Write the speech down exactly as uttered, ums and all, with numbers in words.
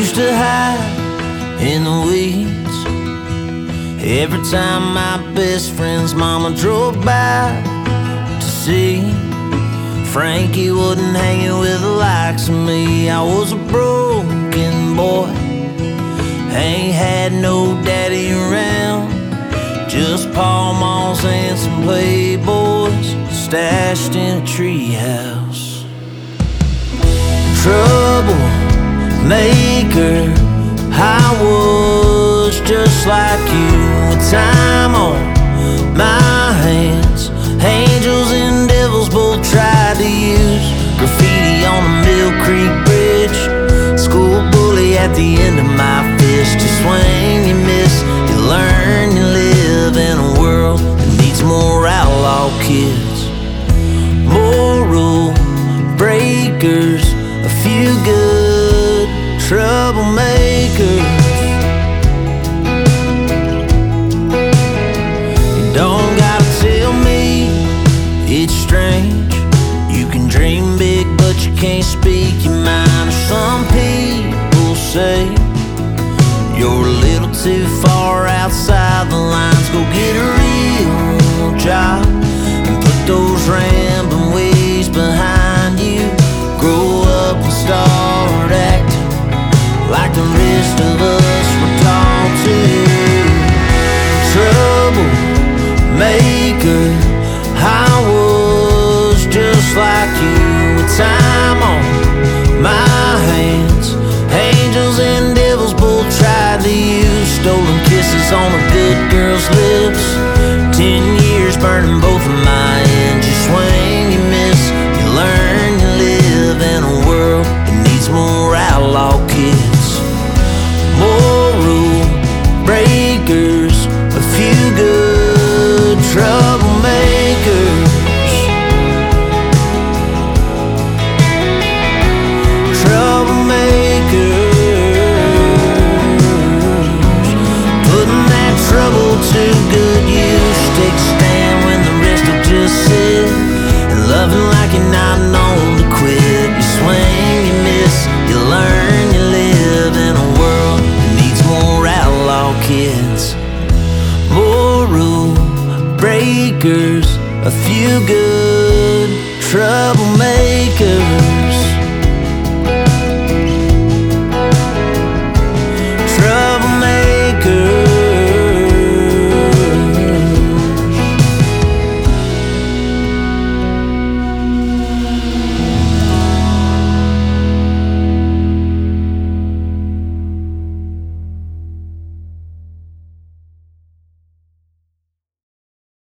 used to hide in the weeds every time my best friend's mama drove by to see Frankie wasn't hanging with the likes of me. I was a broken boy, ain't had no daddy around, just Paul Malls and some playboys stashed in a treehouse. Trouble maker, I was just like you, with time on my hands. Angels and devils both tried to use graffiti on the Mill Creek Bridge. School bully at the end of my fist. You swing, you miss, you learn, you live in a world that needs more outlaw kids. More rule breakers, a few good troublemakers. You don't gotta tell me it's strange. You can dream big, but you can't speak your mind. Or some people say you're a little too far outside the lines. Go get a real job and put those rambling ways behind you. Grow up and start acting like the rest of us were taught to. Troublemaker, I was just like you, with time on my hands. Angels and devils both tried to use stolen kisses on a good girl's lips. Ten years burning both of my ends. You swing, you miss, you learn, you live in a world that needs more outlaw kids. More rule breakers, a few good troublemakers. Trouble to good use. Take a stand when the rest will just sit, and loving like you're not known to quit. You swing, you miss, you learn, you live in a world that needs more outlaw kids. More rule breakers, a few